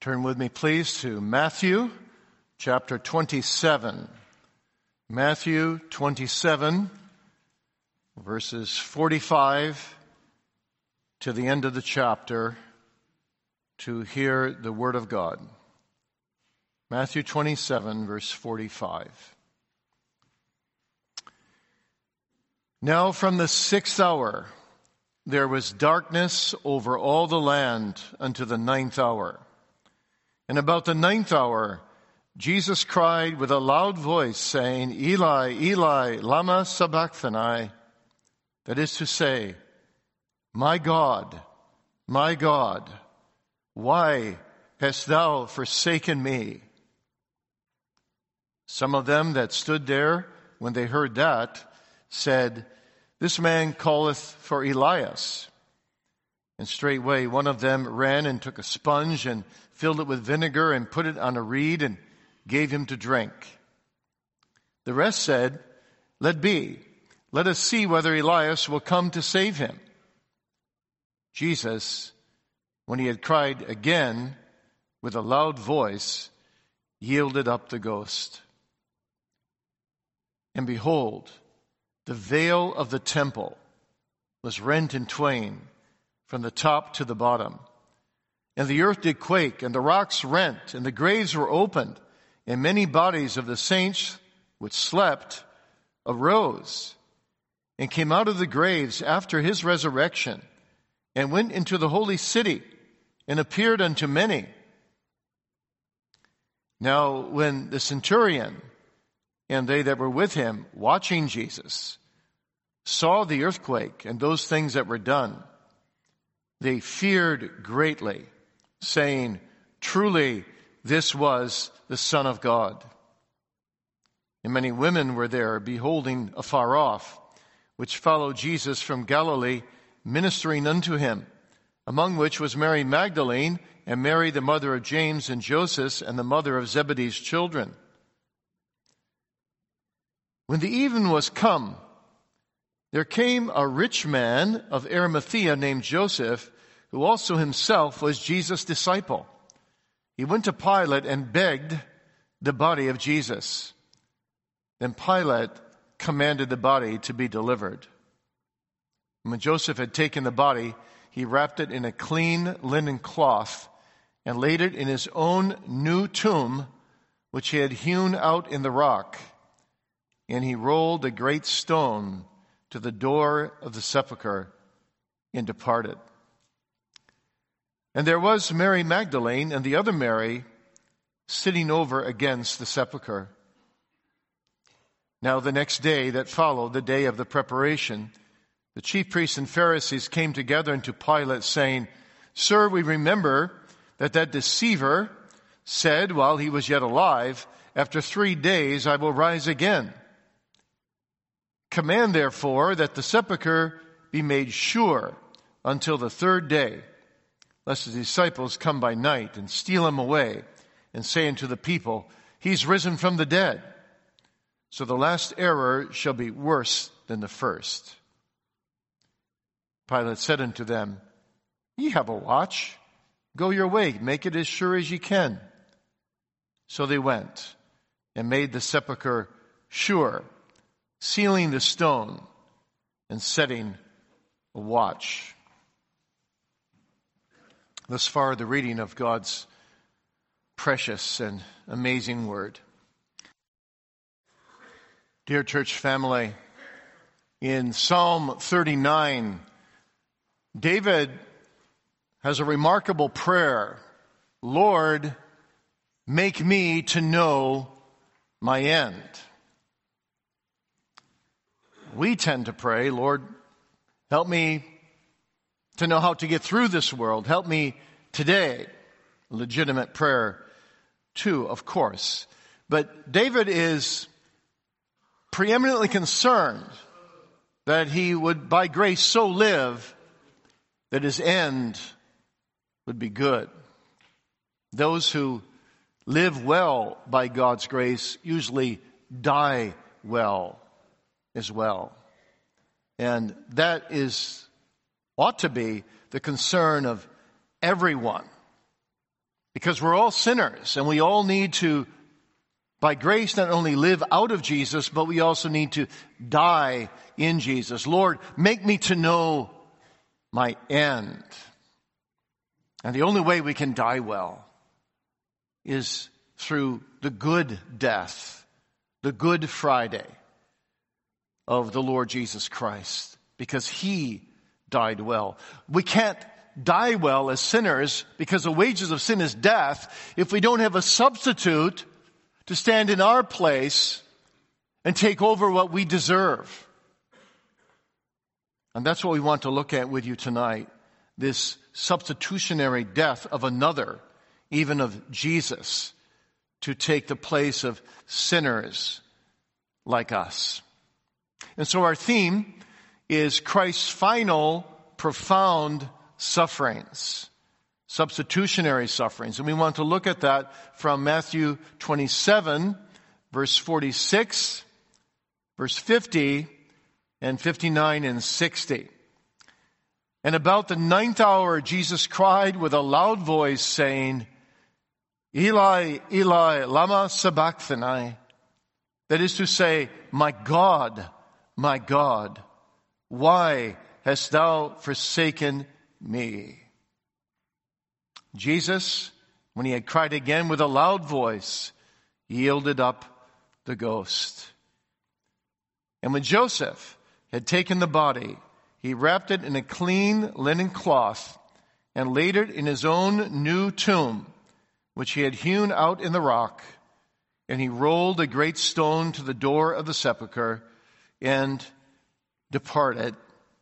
Turn with me, please, to Matthew chapter 27. Matthew 27, verses 45 to the end of the chapter to hear the Word of God. Matthew 27, verse 45. Now from the 6th hour there was darkness over all the land unto the 9th hour. And about the 9th hour, Jesus cried with a loud voice, saying, Eli, Eli, lama sabachthani? That is to say, my God, why hast thou forsaken me? Some of them that stood there, when they heard that, said, This man calleth for Elias. And straightway one of them ran and took a sponge and filled it with vinegar and put it on a reed and gave him to drink. The rest said, Let be. Let us see whether Elias will come to save him. Jesus, when he had cried again with a loud voice, yielded up the ghost. And behold, the veil of the temple was rent in twain from the top to the bottom. And the earth did quake, and the rocks rent, and the graves were opened, and many bodies of the saints which slept arose, and came out of the graves after his resurrection, and went into the holy city, and appeared unto many. Now when the centurion and they that were with him, watching Jesus, saw the earthquake and those things that were done, they feared greatly, saying, Truly, this was the Son of God. And many women were there, beholding afar off, which followed Jesus from Galilee, ministering unto him, among which was Mary Magdalene, and Mary the mother of James and Joseph, and the mother of Zebedee's children. When the even was come, there came a rich man of Arimathea named Joseph, who also himself was Jesus' disciple. He went to Pilate and begged the body of Jesus. Then Pilate commanded the body to be delivered. When Joseph had taken the body, he wrapped it in a clean linen cloth and laid it in his own new tomb, which he had hewn out in the rock. And he rolled a great stone to the door of the sepulchre and departed. And there was Mary Magdalene and the other Mary sitting over against the sepulchre. Now the next day that followed, the day of the preparation, the chief priests and Pharisees came together unto Pilate, saying, Sir, we remember that deceiver said while he was yet alive, After 3 days I will rise again. Command therefore that the sepulchre be made sure until the 3rd day, lest the disciples come by night and steal him away and say unto the people, He's risen from the dead. So the last error shall be worse than the first. Pilate said unto them, Ye have a watch. Go your way, make it as sure as ye can. So they went and made the sepulchre sure, sealing the stone and setting a watch. Thus far, the reading of God's precious and amazing word. Dear church family, in Psalm 39, David has a remarkable prayer. Lord, make me to know my end. We tend to pray, Lord, help me to know how to get through this world. Help me today. Legitimate prayer too, of course. But David is preeminently concerned that he would by grace so live that his end would be good. Those who live well by God's grace usually die well as well. And that ought to be the concern of everyone, because we're all sinners and we all need to, by grace, not only live out of Jesus, but we also need to die in Jesus. Lord, make me to know my end. And the only way we can die well is through the good death, the Good Friday of the Lord Jesus Christ, because he died well. We can't die well as sinners because the wages of sin is death if we don't have a substitute to stand in our place and take over what we deserve. And that's what we want to look at with you tonight, this substitutionary death of another, even of Jesus, to take the place of sinners like us. And so our theme is Christ's final, profound sufferings, substitutionary sufferings. And we want to look at that from Matthew 27, verse 46, verse 50, and 59 and 60. And about the 9th hour, Jesus cried with a loud voice, saying, Eli, Eli, lama sabachthani. That is to say, my God, why hast thou forsaken me? Jesus, when he had cried again with a loud voice, yielded up the ghost. And when Joseph had taken the body, he wrapped it in a clean linen cloth and laid it in his own new tomb, which he had hewn out in the rock. And he rolled a great stone to the door of the sepulchre and departed.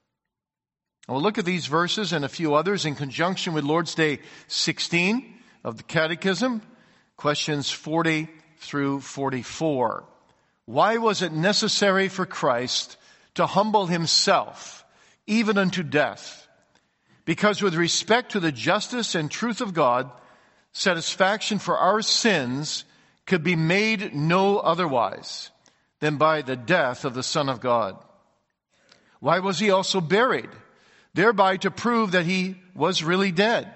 And we'll look at these verses and a few others in conjunction with Lord's Day 16 of the Catechism, questions 40 through 44. Why was it necessary for Christ to humble himself, even unto death? Because with respect to the justice and truth of God, satisfaction for our sins could be made no otherwise than by the death of the Son of God. Why was he also buried? Thereby to prove that he was really dead.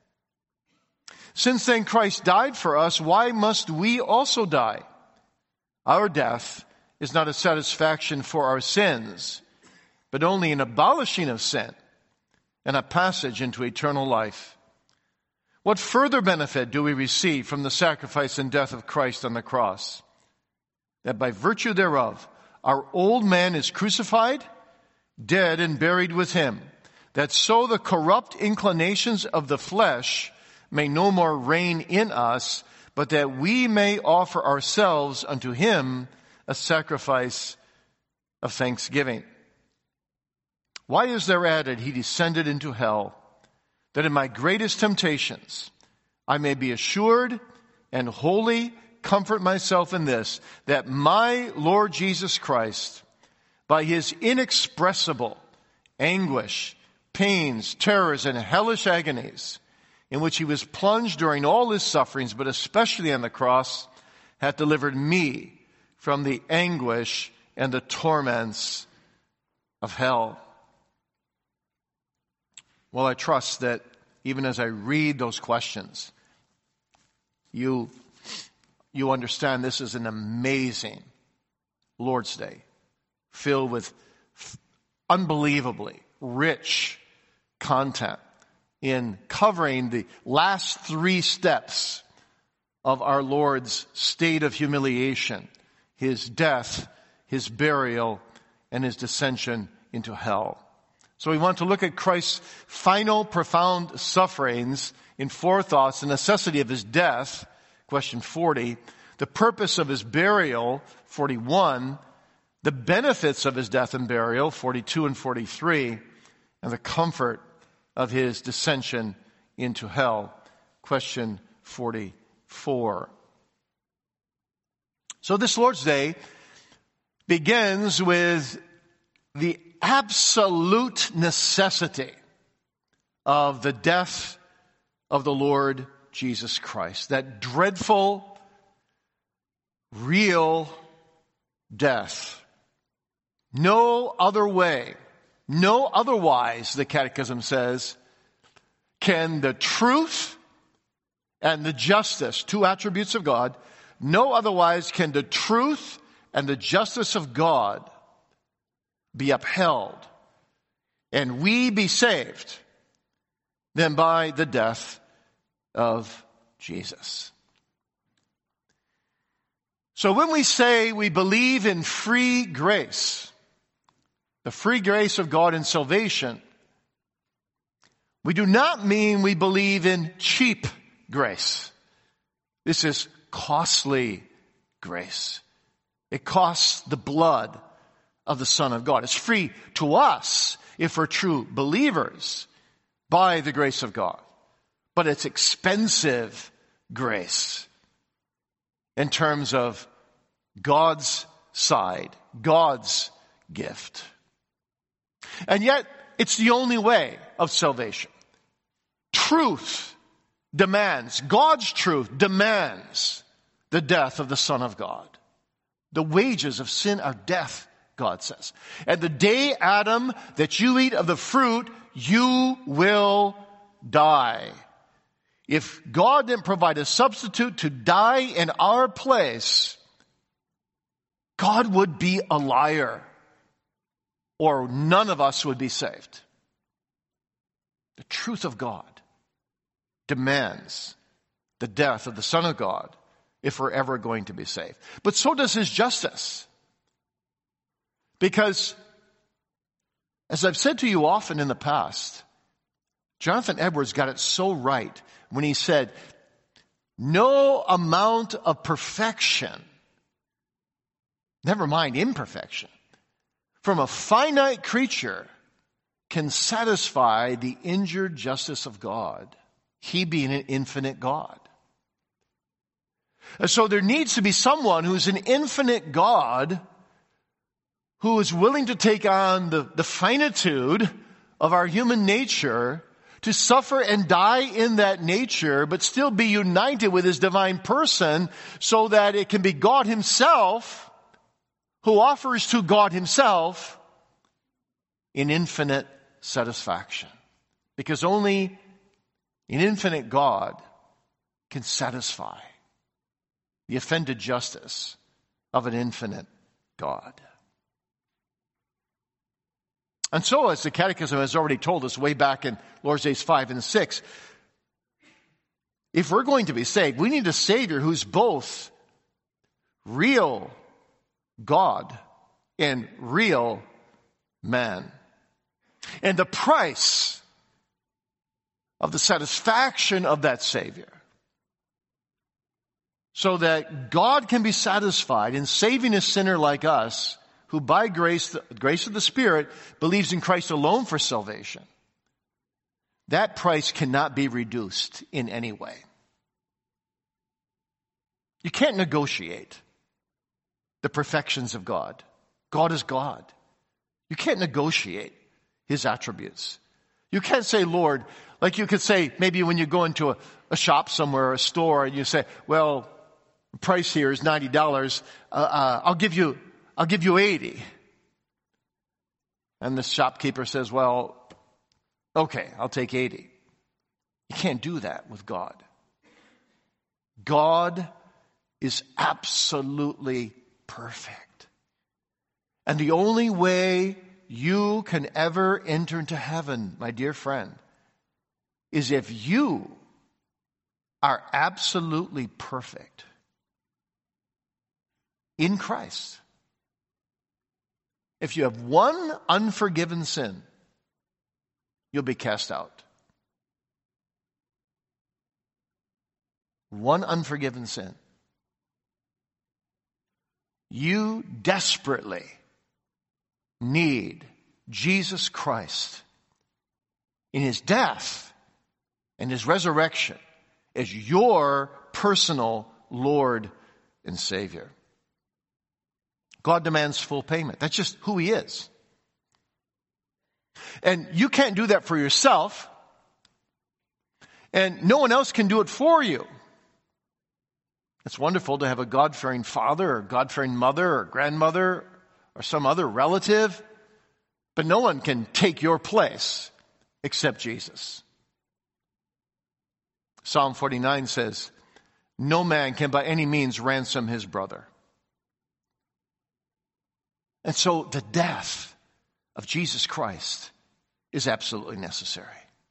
Since then Christ died for us, why must we also die? Our death is not a satisfaction for our sins, but only an abolishing of sin and a passage into eternal life. What further benefit do we receive from the sacrifice and death of Christ on the cross? That by virtue thereof, our old man is crucified, dead and buried with him, that so the corrupt inclinations of the flesh may no more reign in us, but that we may offer ourselves unto him a sacrifice of thanksgiving. Why is there added, he descended into hell, that in my greatest temptations I may be assured and wholly comfort myself in this, that my Lord Jesus Christ, by his inexpressible anguish, pains, terrors, and hellish agonies, in which he was plunged during all his sufferings, but especially on the cross, hath delivered me from the anguish and the torments of hell. Well, I trust that even as I read those questions, you understand this is an amazing Lord's Day, filled with unbelievably rich content in covering the last 3 steps of our Lord's state of humiliation, his death, his burial, and his descension into hell. So we want to look at Christ's final profound sufferings in 4 thoughts: the necessity of his death, question 40, the purpose of his burial, 41, the benefits of his death and burial, 42 and 43, and the comfort of his descension into hell, question 44. So this Lord's Day begins with the absolute necessity of the death of the Lord Jesus Christ. That dreadful, real death. No other way, no otherwise, the Catechism says, can the truth and the justice, two attributes of God, no otherwise can the truth and the justice of God be upheld and we be saved than by the death of Jesus. So when we say we believe in free grace, the free grace of God in salvation, we do not mean we believe in cheap grace. This is costly grace. It costs the blood of the Son of God. It's free to us if we're true believers by the grace of God. But it's expensive grace in terms of God's side, God's gift. And yet, it's the only way of salvation. Truth demands, God's truth demands the death of the Son of God. The wages of sin are death, God says. And the day, Adam, that you eat of the fruit, you will die. If God didn't provide a substitute to die in our place, God would be a liar, or none of us would be saved. The truth of God demands the death of the Son of God if we're ever going to be saved. But so does his justice. Because, as I've said to you often in the past, Jonathan Edwards got it so right when he said, no amount of perfection, never mind imperfection, from a finite creature can satisfy the injured justice of God, he being an infinite God. And so there needs to be someone who's an infinite God who is willing to take on the finitude of our human nature, to suffer and die in that nature, but still be united with his divine person so that it can be God himself who offers to God himself in infinite satisfaction. Because only an infinite God can satisfy the offended justice of an infinite God. And so, as the Catechism has already told us way back in Lord's Days 5 and 6, if we're going to be saved, we need a Savior who's both real God and real man. And the price of the satisfaction of that Savior, so that God can be satisfied in saving a sinner like us, who by grace, the grace of the Spirit, believes in Christ alone for salvation, that price cannot be reduced in any way. You can't negotiate the perfections of God. God is God. You can't negotiate his attributes. You can't say, Lord, like you could say maybe when you go into a shop somewhere or a store and you say, well, the price here is $90. I'll give you 80. And the shopkeeper says, well, okay, I'll take 80. You can't do that with God. God is absolutely perfect. And the only way you can ever enter into heaven, my dear friend, is if you are absolutely perfect in Christ. If you have one unforgiven sin, you'll be cast out. One unforgiven sin. You desperately need Jesus Christ in his death and his resurrection as your personal Lord and Savior. God demands full payment. That's just who he is. And you can't do that for yourself. And no one else can do it for you. It's wonderful to have a God-fearing father or God-fearing mother or grandmother or some other relative. But no one can take your place except Jesus. Psalm 49 says, no man can by any means ransom his brother. And so the death of Jesus Christ is absolutely necessary.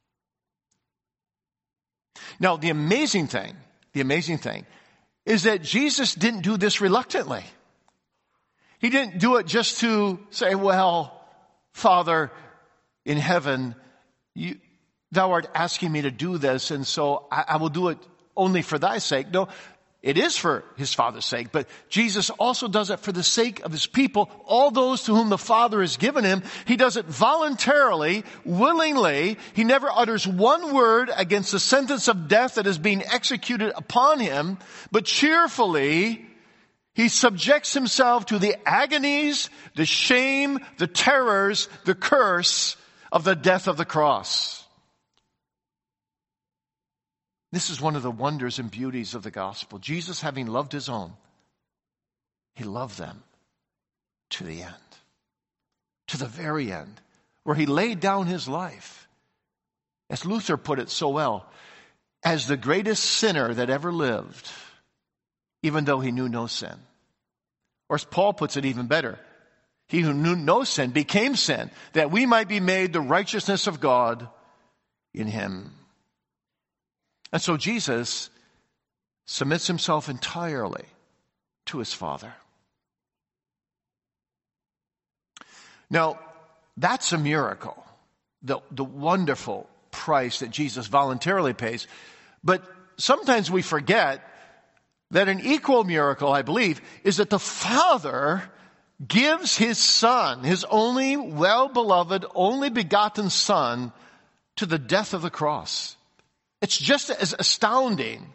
Now, the amazing thing is that Jesus didn't do this reluctantly. He didn't do it just to say, well, Father in heaven, thou art asking me to do this, and so I will do it only for thy sake. No, it is for his Father's sake, but Jesus also does it for the sake of his people, all those to whom the Father has given him. He does it voluntarily, willingly. He never utters one word against the sentence of death that is being executed upon him, but cheerfully he subjects himself to the agonies, the shame, the terrors, the curse of the death of the cross. This is one of the wonders and beauties of the gospel. Jesus, having loved his own, he loved them to the end, to the very end, where he laid down his life. As Luther put it so well, as the greatest sinner that ever lived, even though he knew no sin. Or as Paul puts it even better, he who knew no sin became sin, that we might be made the righteousness of God in him. And so Jesus submits himself entirely to his Father. Now, that's a miracle, the wonderful price that Jesus voluntarily pays. But sometimes we forget that an equal miracle, I believe, is that the Father gives his Son, his only well-beloved, only begotten Son, to the death of the cross. It's just as astounding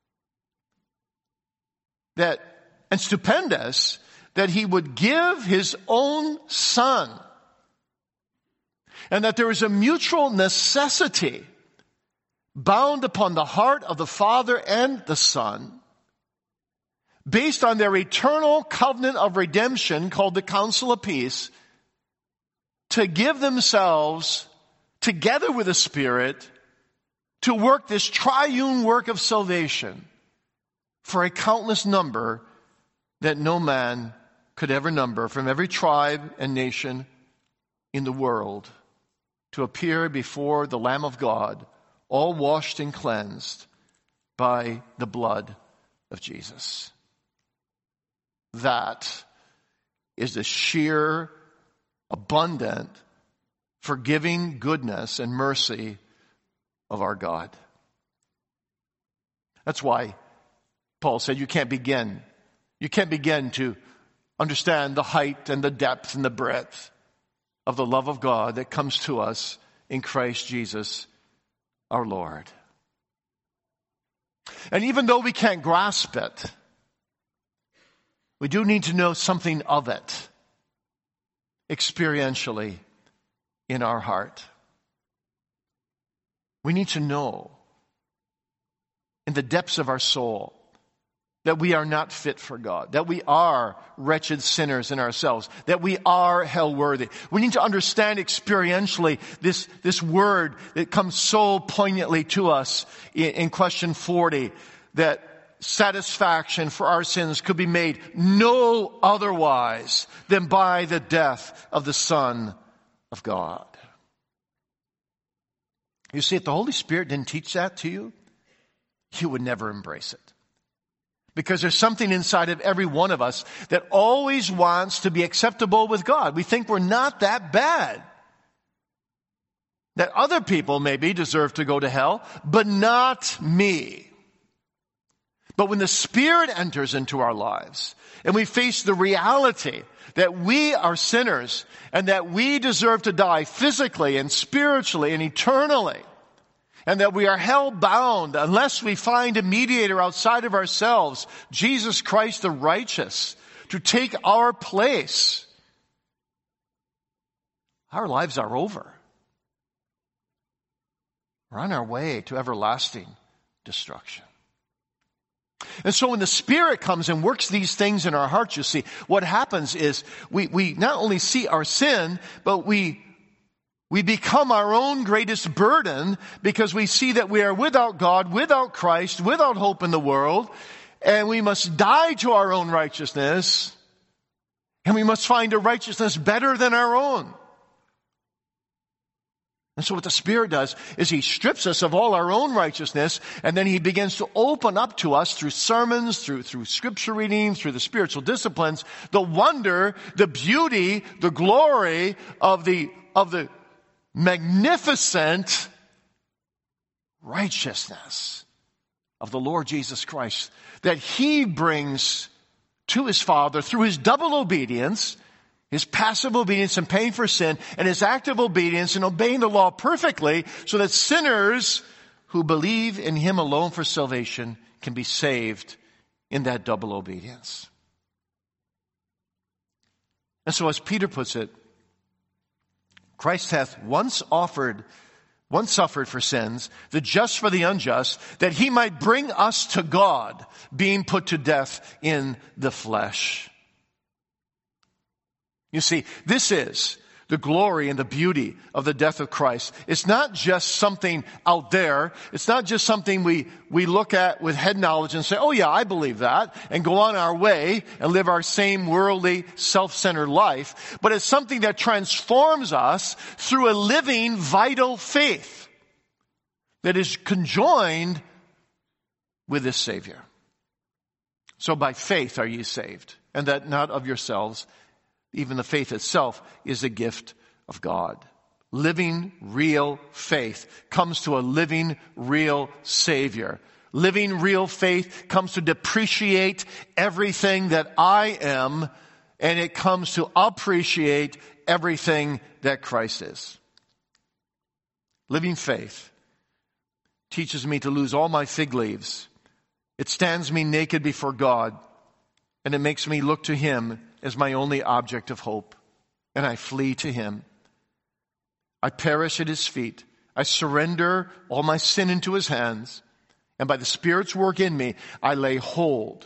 that, and stupendous, that he would give his own Son, and that there is a mutual necessity bound upon the heart of the Father and the Son, based on their eternal covenant of redemption called the Council of Peace, to give themselves together with the Spirit to work this triune work of salvation for a countless number that no man could ever number, from every tribe and nation in the world, to appear before the Lamb of God, all washed and cleansed by the blood of Jesus. That is the sheer, abundant, forgiving goodness and mercy of our God. That's why Paul said you can't begin to understand the height and the depth and the breadth of the love of God that comes to us in Christ Jesus our Lord. And even though we can't grasp it, we do need to know something of it experientially in our heart. We need to know in the depths of our soul that we are not fit for God, that we are wretched sinners in ourselves, that we are hell worthy. We need to understand experientially this word that comes so poignantly to us in question 40, that satisfaction for our sins could be made no otherwise than by the death of the Son of God. You see, if the Holy Spirit didn't teach that to you, you would never embrace it. Because there's something inside of every one of us that always wants to be acceptable with God. We think we're not that bad. That other people maybe deserve to go to hell, but not me. But when the Spirit enters into our lives and we face the reality that we are sinners and that we deserve to die physically and spiritually and eternally, and that we are hell-bound unless we find a mediator outside of ourselves, Jesus Christ the righteous, to take our place, our lives are over. We're on our way to everlasting destruction. And so when the Spirit comes and works these things in our hearts, you see, what happens is we not only see our sin, but we We become our own greatest burden because we see that we are without God, without Christ, without hope in the world, and we must die to our own righteousness, and we must find a righteousness better than our own. And so what the Spirit does is He strips us of all our own righteousness, and then He begins to open up to us through sermons, through scripture reading, through the spiritual disciplines, the wonder, the beauty, the glory of the magnificent righteousness of the Lord Jesus Christ that He brings to His Father through His double obedience, His passive obedience in paying for sin, and His active obedience in obeying the law perfectly, so that sinners who believe in Him alone for salvation can be saved in that double obedience. And so as Peter puts it, Christ hath once suffered for sins, the just for the unjust, that He might bring us to God, being put to death in the flesh. You see, this is the glory and the beauty of the death of Christ. It's not just something out there. It's not just something we look at with head knowledge and say, oh yeah, I believe that, and go on our way and live our same worldly, self-centered life. But it's something that transforms us through a living, vital faith that is conjoined with this Savior. So by faith are ye saved, and that not of yourselves. Even the faith itself is a gift of God. Living, real faith comes to a living, real Savior. Living, real faith comes to depreciate everything that I am, and it comes to appreciate everything that Christ is. Living faith teaches me to lose all my fig leaves. It stands me naked before God, and it makes me look to Him as my only object of hope, and I flee to Him. I perish at His feet. I surrender all my sin into His hands, and by the Spirit's work in me, I lay hold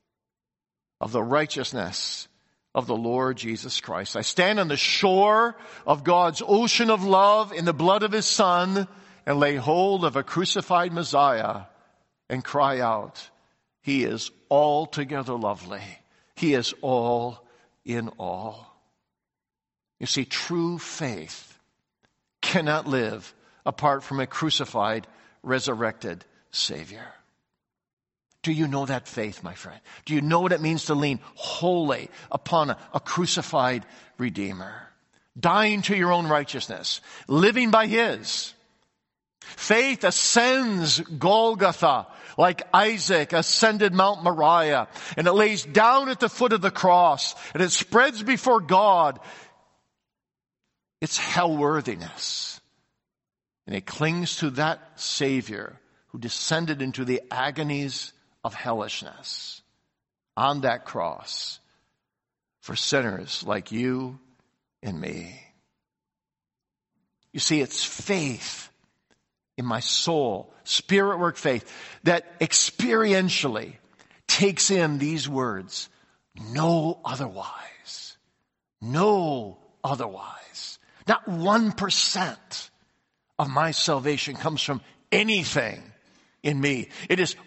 of the righteousness of the Lord Jesus Christ. I stand on the shore of God's ocean of love in the blood of His Son, and lay hold of a crucified Messiah and cry out, He is altogether lovely. He is all in all. You see, true faith cannot live apart from a crucified, resurrected Savior. Do you know that faith, my friend? Do you know what it means to lean wholly upon a crucified Redeemer? Dying to your own righteousness, living by His. Faith ascends Golgotha like Isaac ascended Mount Moriah, and it lays down at the foot of the cross, and it spreads before God its hellworthiness. And it clings to that Savior who descended into the agonies of hellishness on that cross for sinners like you and me. You see, it's faith in my soul, Spirit work faith, that experientially takes in these words, no otherwise. No otherwise. Not 1% of my salvation comes from anything in me. It is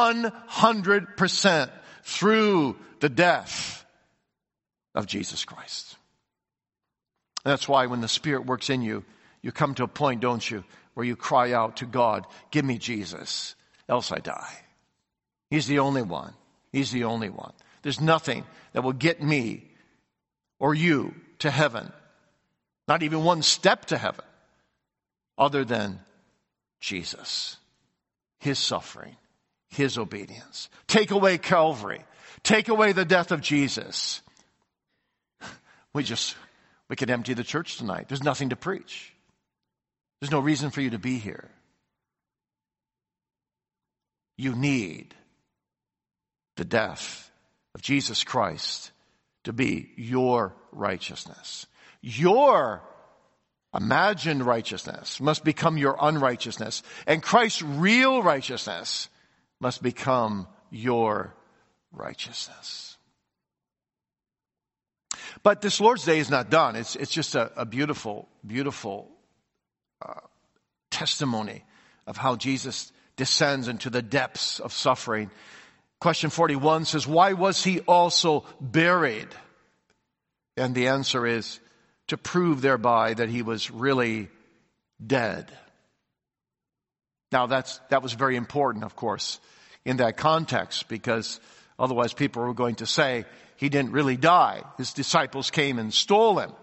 100% through the death of Jesus Christ. That's why when the Spirit works in you, you come to a point, don't you, where you cry out to God, give me Jesus, else I die. He's the only one. He's the only one. There's nothing that will get me or you to heaven, not even one step to heaven, other than Jesus, His suffering, His obedience. Take away Calvary. Take away the death of Jesus. We could empty the church tonight. There's nothing to preach. There's no reason for you to be here. You need the death of Jesus Christ to be your righteousness. Your imagined righteousness must become your unrighteousness, and Christ's real righteousness must become your righteousness. But this Lord's Day is not done. It's just a beautiful, beautiful testimony of how Jesus descends into the depths of suffering. Question 41 says, why was he also buried? And the answer is to prove thereby that he was really dead. Now that was very important, of course, in that context, because otherwise people were going to say he didn't really die. His disciples came and stole him.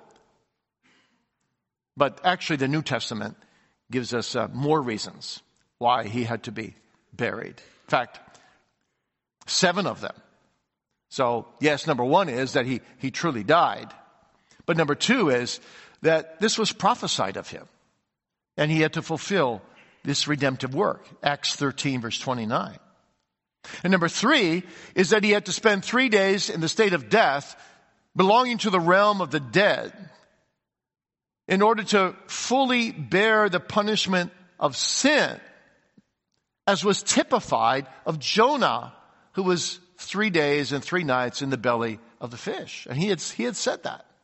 But actually the New Testament gives us more reasons why he had to be buried. In fact, 7 of them. So yes, number 1 is that he truly died. But number 2 is that this was prophesied of him. And he had to fulfill this redemptive work. Acts 13 verse 29. And number 3 is that he had to spend 3 days in the state of death, belonging to the realm of the dead, in order to fully bear the punishment of sin, as was typified of Jonah, who was 3 days and 3 nights in the belly of the fish. And he had said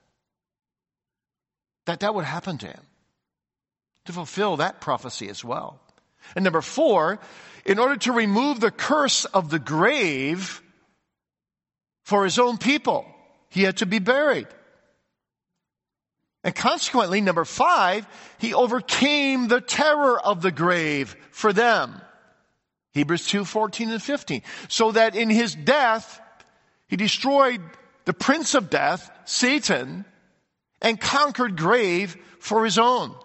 that would happen to him, to fulfill that prophecy as well. And number 4, in order to remove the curse of the grave for his own people, he had to be buried. And consequently, number 5, he overcame the terror of the grave for them. Hebrews 2:14 and 15. So that in his death, he destroyed the prince of death, Satan, and conquered grave for his own.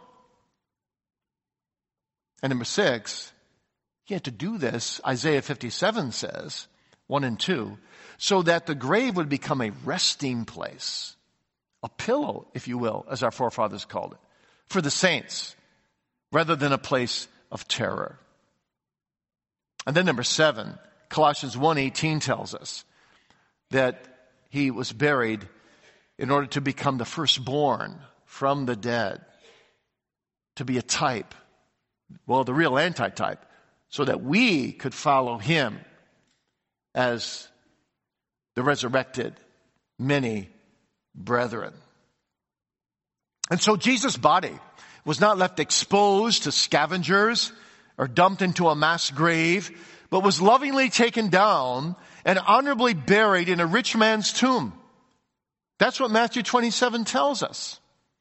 And number 6, he had to do this, Isaiah 57 says, 1 and 2, so that the grave would become a resting place, a pillow, if you will, as our forefathers called it, for the saints, rather than a place of terror. And then number 7, Colossians 1:18 tells us that he was buried in order to become the firstborn from the dead, to be a type, well, the real antitype, so that we could follow him as the resurrected many brethren. And so Jesus' body was not left exposed to scavengers or dumped into a mass grave, but was lovingly taken down and honorably buried in a rich man's tomb. That's what Matthew 27 tells us.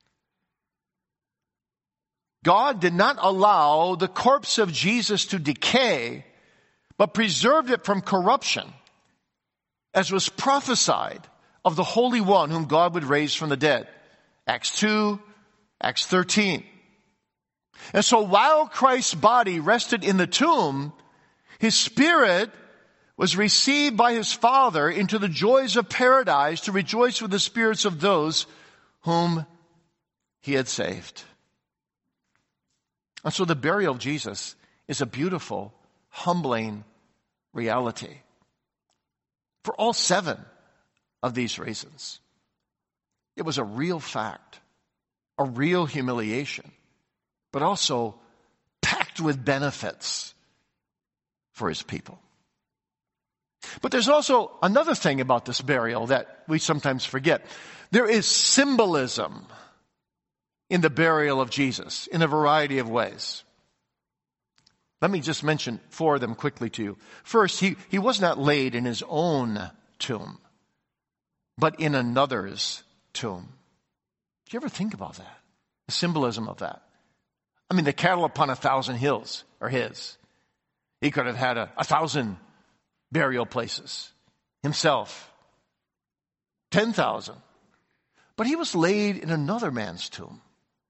God did not allow the corpse of Jesus to decay, but preserved it from corruption, as was prophesied of the Holy One whom God would raise from the dead. Acts 2, Acts 13. And so while Christ's body rested in the tomb, his spirit was received by his Father into the joys of paradise to rejoice with the spirits of those whom he had saved. And so the burial of Jesus is a beautiful, humbling reality for all 7 of these reasons. It was a real fact, a real humiliation, but also packed with benefits for his people. But there's also another thing about this burial that we sometimes forget. There is symbolism in the burial of Jesus in a variety of ways. Let me just mention 4 of them quickly to you. First, he was not laid in his own tomb, but in another's tomb. Do you ever think about that? The symbolism of that. I mean, the cattle upon 1,000 hills are his. He could have had 1,000 burial places himself. 10,000. But he was laid in another man's tomb.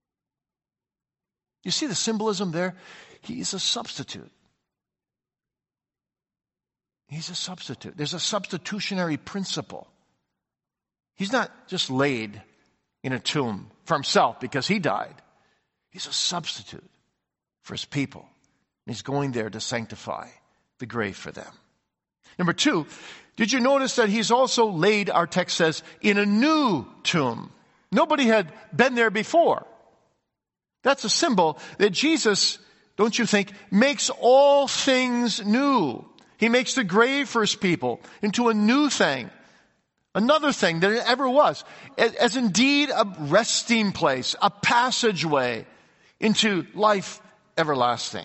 You see the symbolism there? He's a substitute. He's a substitute. There's a substitutionary principle. He's not just laid in a tomb for himself because he died. He's a substitute for his people. And he's going there to sanctify the grave for them. Number 2, did you notice that he's also laid, our text says, in a new tomb? Nobody had been there before. That's a symbol that Jesus, don't you think, makes all things new. He makes the grave for his people into a new thing, another thing than it ever was, as indeed a resting place, a passageway into life everlasting.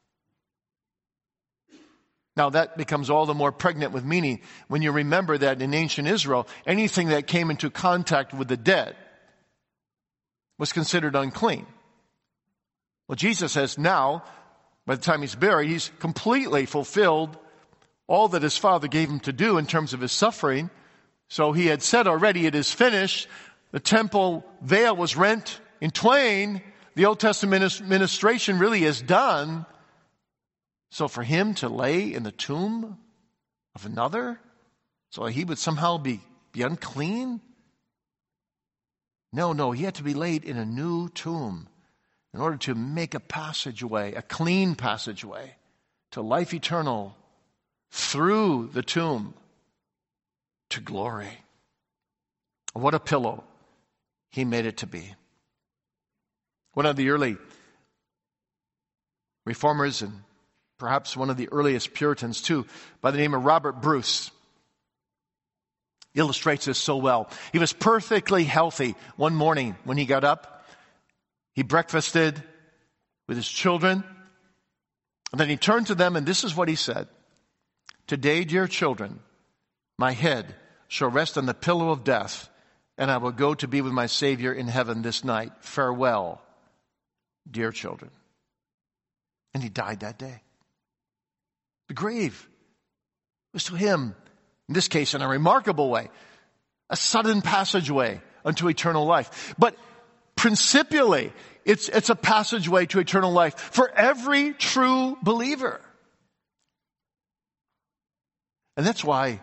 Now that becomes all the more pregnant with meaning when you remember that in ancient Israel, anything that came into contact with the dead was considered unclean. Well, Jesus has now, by the time he's buried, he's completely fulfilled all that his Father gave him to do in terms of his suffering. So he had said already, it is finished. The temple veil was rent in twain. The Old Testament ministration really is done. So for him to lay in the tomb of another, so he would somehow be unclean? No, he had to be laid in a new tomb in order to make a passageway, a clean passageway to life eternal through the tomb to glory. What a pillow he made it to be. One of the early reformers and perhaps one of the earliest Puritans too, by the name of Robert Bruce, illustrates this so well. He was perfectly healthy one morning when he got up. He breakfasted with his children. And then he turned to them and this is what he said. Today, dear children, my head shall rest on the pillow of death, and I will go to be with my Savior in heaven this night. Farewell, dear children. And he died that day. The grave was to him, in this case, in a remarkable way, a sudden passageway unto eternal life. But principially, it's a passageway to eternal life for every true believer. And that's why,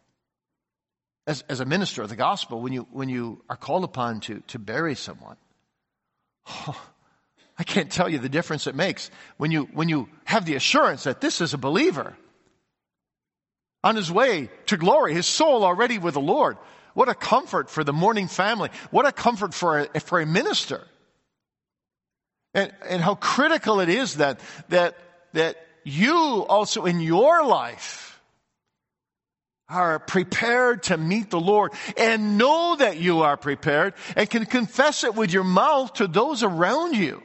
as a minister of the gospel, when you are called upon to bury someone, I can't tell you the difference it makes when you have the assurance that this is a believer on his way to glory, his soul already with the Lord. What a comfort for the mourning family. What a comfort for a minister. And how critical it is that you also in your life are prepared to meet the Lord and know that you are prepared and can confess it with your mouth to those around you.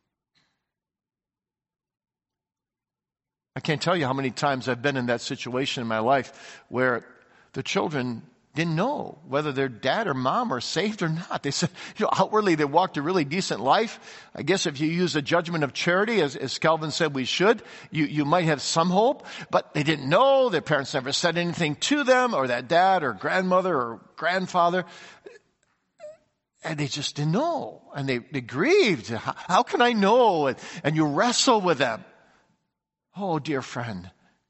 I can't tell you how many times I've been in that situation in my life where the children didn't know whether their dad or mom are saved or not. They said, outwardly they walked a really decent life. I guess if you use a judgment of charity, as Calvin said we should, you might have some hope, but they didn't know. Their parents never said anything to them, or that dad or grandmother or grandfather. And they just didn't know. And they grieved. How can I know? And you wrestle with them. Oh, dear friend,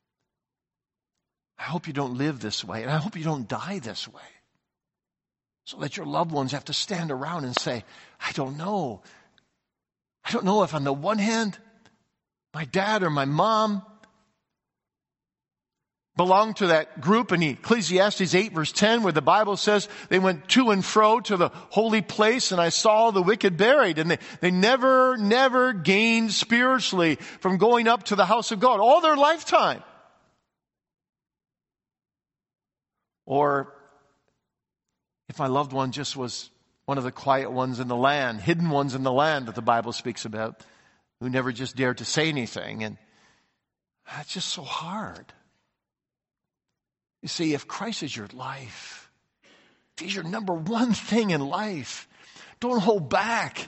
I hope you don't live this way, and I hope you don't die this way, so that your loved ones have to stand around and say, I don't know. I don't know if on the one hand, my dad or my mom belonged to that group in Ecclesiastes 8 verse 10 where the Bible says they went to and fro to the holy place and I saw the wicked buried, and they never gained spiritually from going up to the house of God all their lifetime. Or if my loved one just was one of the quiet ones in the land, hidden ones in the land that the Bible speaks about, who never just dared to say anything, and it's just so hard. You see, if Christ is your life, if He's your number one thing in life, don't hold back.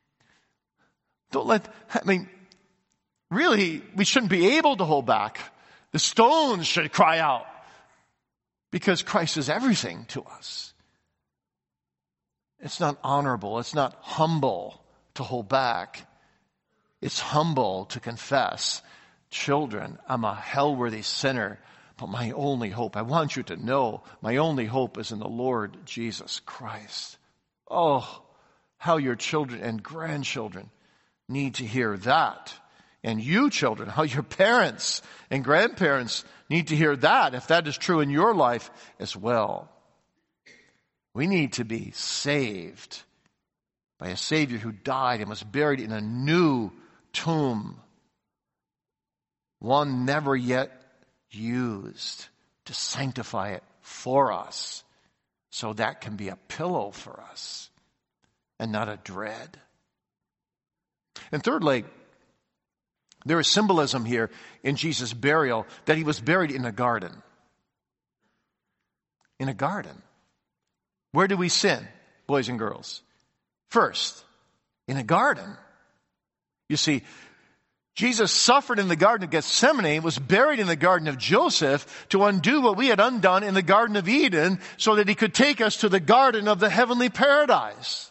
Really, we shouldn't be able to hold back. The stones should cry out because Christ is everything to us. It's not honorable. It's not humble to hold back. It's humble to confess, children, I'm a hell-worthy sinner. But my only hope, I want you to know, my only hope is in the Lord Jesus Christ. Oh, how your children and grandchildren need to hear that. And you children, how your parents and grandparents need to hear that, if that is true in your life as well. We need to be saved by a Savior who died and was buried in a new tomb, one never yet used to sanctify it for us, so that can be a pillow for us and not a dread. And thirdly, there is symbolism here in Jesus' burial that he was buried in a garden. In a garden. Where do we sin, boys and girls? First, in a garden. You see, Jesus suffered in the Garden of Gethsemane, was buried in the Garden of Joseph to undo what we had undone in the Garden of Eden so that he could take us to the garden of the heavenly paradise.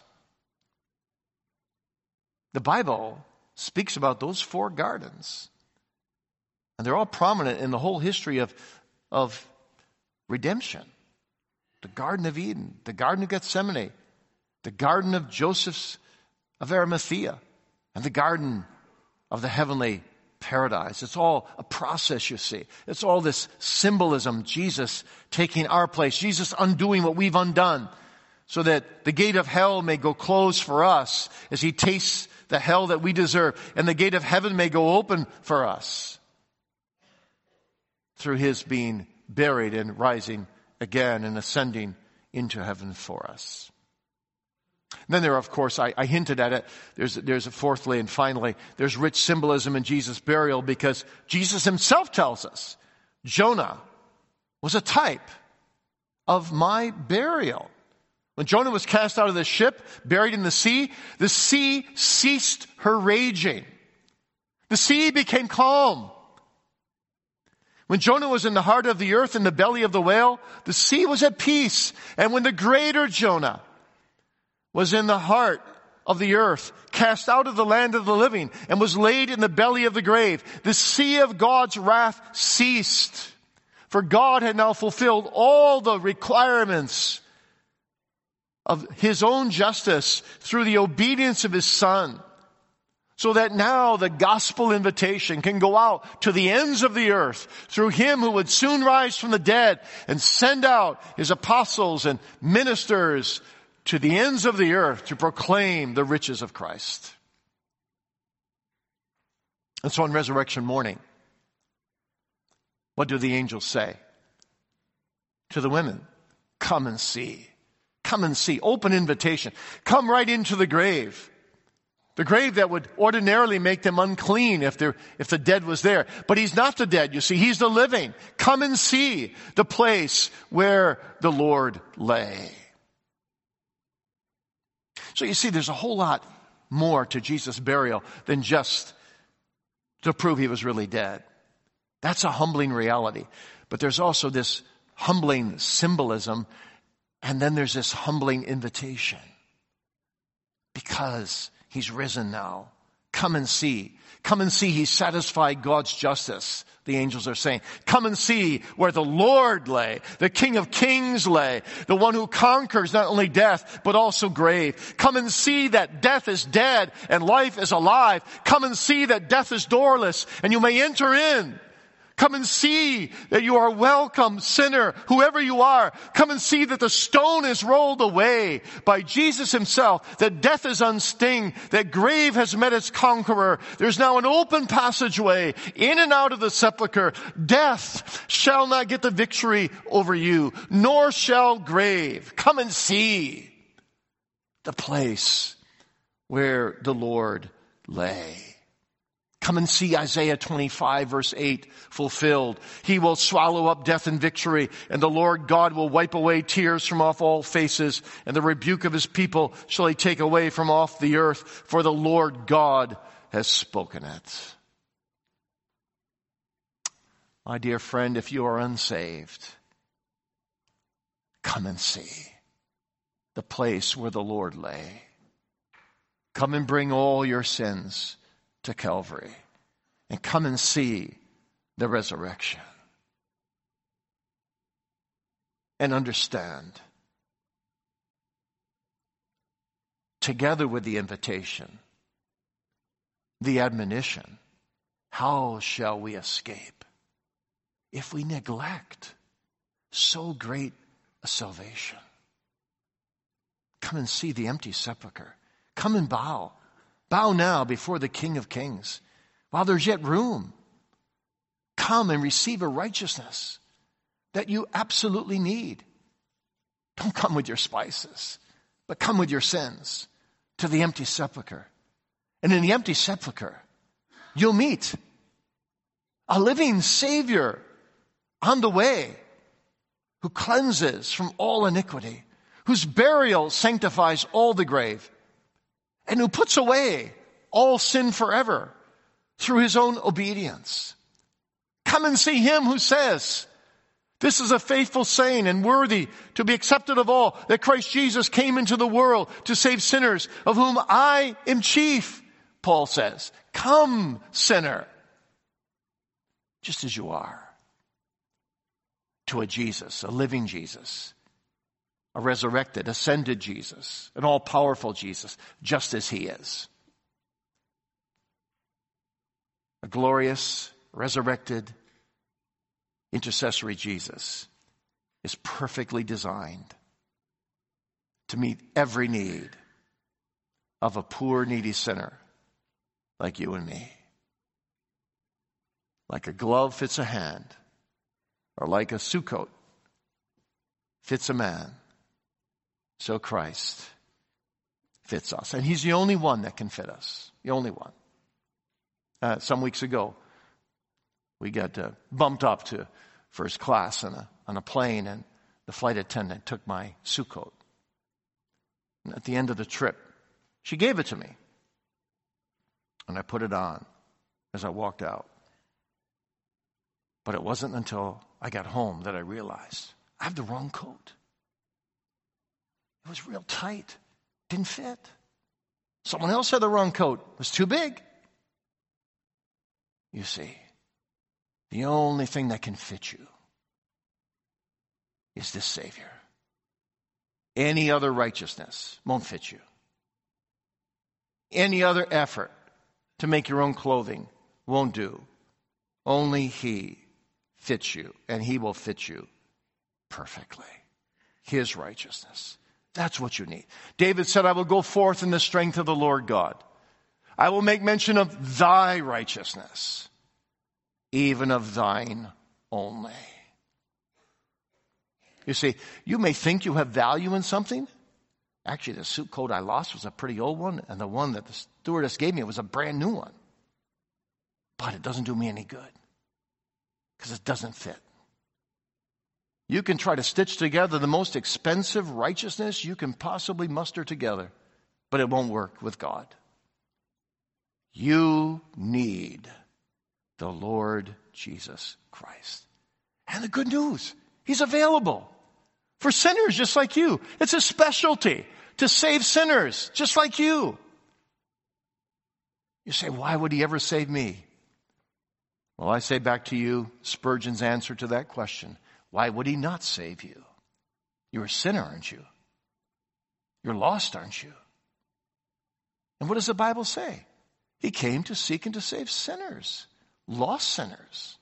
The Bible speaks about those 4 gardens. And they're all prominent in the whole history of redemption. The Garden of Eden, the Garden of Gethsemane, the Garden of Joseph of Arimathea, and the Garden of the heavenly paradise. It's all a process, you see. It's all this symbolism, Jesus taking our place, Jesus undoing what we've undone, so that the gate of hell may go closed for us as he tastes the hell that we deserve, and the gate of heaven may go open for us through his being buried and rising again and ascending into heaven for us. And then there, of course, I hinted at it, there's a fourthly and finally, there's rich symbolism in Jesus' burial because Jesus himself tells us Jonah was a type of my burial. When Jonah was cast out of the ship, buried in the sea ceased her raging. The sea became calm. When Jonah was in the heart of the earth, in the belly of the whale, the sea was at peace. And when the greater Jonah was in the heart of the earth, cast out of the land of the living, and was laid in the belly of the grave, the sea of God's wrath ceased. For God had now fulfilled all the requirements of his own justice through the obedience of his Son, so that now the gospel invitation can go out to the ends of the earth through him who would soon rise from the dead and send out his apostles and ministers to the ends of the earth to proclaim the riches of Christ. And so on resurrection morning, what do the angels say to the women? Come and see. Come and see. Open invitation. Come right into the grave. The grave that would ordinarily make them unclean if the dead was there. But he's not the dead, you see. He's the living. Come and see the place where the Lord lay. So you see, there's a whole lot more to Jesus' burial than just to prove he was really dead. That's a humbling reality. But there's also this humbling symbolism, and then there's this humbling invitation. Because he's risen now. Come and see. Come and see he's satisfied God's justice, the angels are saying. Come and see where the Lord lay, the King of Kings lay, the one who conquers not only death, but also grave. Come and see that death is dead and life is alive. Come and see that death is doorless and you may enter in. Come and see that you are welcome, sinner, whoever you are. Come and see that the stone is rolled away by Jesus himself, that death is unsting, that grave has met its conqueror. There's now an open passageway in and out of the sepulcher. Death shall not get the victory over you, nor shall grave. Come and see the place where the Lord lay. Come and see Isaiah 25 verse 8 fulfilled. He will swallow up death in victory, and the Lord God will wipe away tears from off all faces, and the rebuke of his people shall he take away from off the earth, for the Lord God has spoken it. My dear friend, if you are unsaved, come and see the place where the Lord lay. Come and bring all your sins to Calvary, and come and see the resurrection. And understand, together with the invitation, the admonition, how shall we escape if we neglect so great a salvation? Come and see the empty sepulcher. Come and bow. Bow now before the King of Kings while there's yet room. Come and receive a righteousness that you absolutely need. Don't come with your spices, but come with your sins to the empty sepulcher And in the empty sepulcher, you'll meet a living Savior on the way who cleanses from all iniquity, whose burial sanctifies all the grave, and who puts away all sin forever through his own obedience. Come and see him who says, this is a faithful saying and worthy to be accepted of all, that Christ Jesus came into the world to save sinners, of whom I am chief, Paul says. Come, sinner, just as you are, to a Jesus, a living Jesus, a resurrected, ascended Jesus, an all-powerful Jesus, just as he is. A glorious, resurrected, intercessory Jesus is perfectly designed to meet every need of a poor, needy sinner like you and me. Like a glove fits a hand, or like a suit coat fits a man, so Christ fits us. And he's the only one that can fit us. The only one. Some weeks ago, we got bumped up to first class on a plane, and the flight attendant took my suit coat. And at the end of the trip, she gave it to me. And I put it on as I walked out. But it wasn't until I got home that I realized I have the wrong coat. It was real tight. Didn't fit. Someone else had the wrong coat. It was too big. You see, the only thing that can fit you is this Savior. Any other righteousness won't fit you. Any other effort to make your own clothing won't do. Only he fits you, and he will fit you perfectly. His righteousness. That's what you need. David said, I will go forth in the strength of the Lord God. I will make mention of thy righteousness, even of thine only. You see, you may think you have value in something. Actually, the suit coat I lost was a pretty old one, and the one that the stewardess gave me was a brand new one. But it doesn't do me any good because it doesn't fit. You can try to stitch together the most expensive righteousness you can possibly muster together, but it won't work with God. You need the Lord Jesus Christ. And the good news, he's available for sinners just like you. It's a specialty to save sinners just like you. You say, why would he ever save me? Well, I say back to you Spurgeon's answer to that question. Why would he not save you? You're a sinner, aren't you? You're lost, aren't you? And what does the Bible say? He came to seek and to save sinners, lost sinners.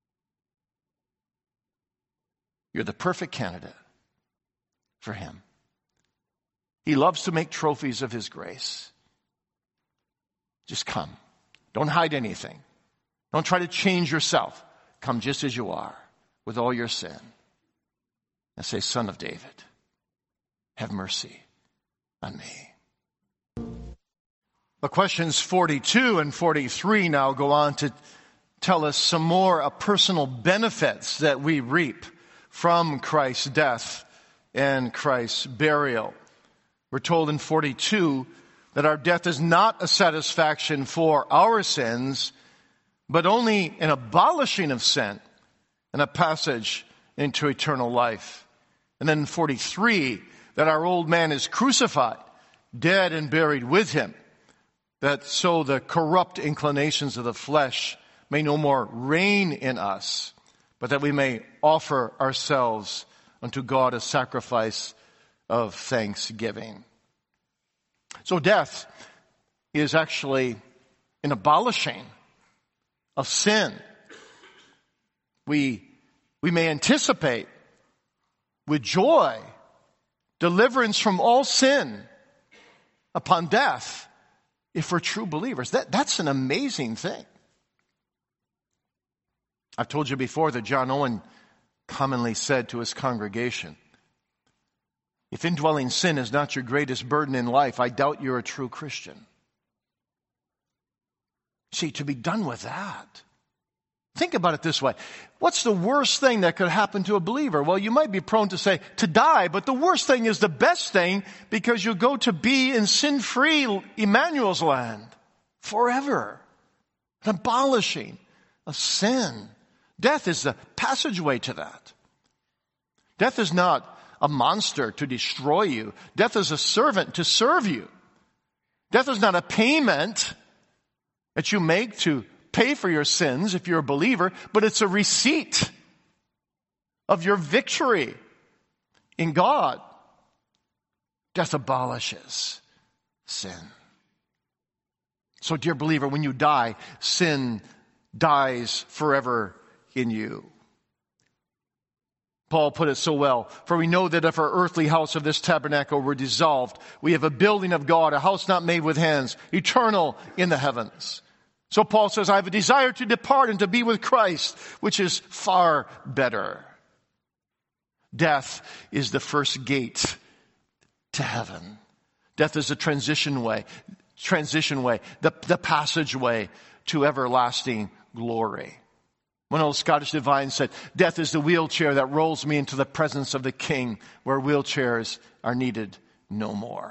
You're the perfect candidate for him. He loves to make trophies of his grace. Just come. Don't hide anything. Don't try to change yourself. Come just as you are, with all your sin. And say, Son of David, have mercy on me. The questions 42 and 43 now go on to tell us some more personal benefits that we reap from Christ's death and Christ's burial. We're told in 42 that our death is not a satisfaction for our sins, but only an abolishing of sin and a passage into eternal life. And then 43, that our old man is crucified, dead and buried with him, that so the corrupt inclinations of the flesh may no more reign in us, but that we may offer ourselves unto God a sacrifice of thanksgiving. So death is actually an abolishing of sin. We may anticipate with joy deliverance from all sin upon death if we're true believers. That's an amazing thing. I've told you before that John Owen commonly said to his congregation, if indwelling sin is not your greatest burden in life, I doubt you're a true Christian. See, to be done with that. Think about it this way. What's the worst thing that could happen to a believer? Well, you might be prone to say, to die, but the worst thing is the best thing, because you go to be in sin-free Emmanuel's land forever. An abolishing of sin. Death is the passageway to that. Death is not a monster to destroy you. Death is a servant to serve you. Death is not a payment that you make to pay for your sins if you're a believer, but it's a receipt of your victory in God. Death abolishes sin. So, dear believer, when you die, sin dies forever in you. Paul put it so well, for we know that if our earthly house of this tabernacle were dissolved, we have a building of God, a house not made with hands, eternal in the heavens. So Paul says, I have a desire to depart and to be with Christ, which is far better. Death is the first gate to heaven. Death is a transition way, the passageway to everlasting glory. One old Scottish divine said, death is the wheelchair that rolls me into the presence of the King, where wheelchairs are needed no more.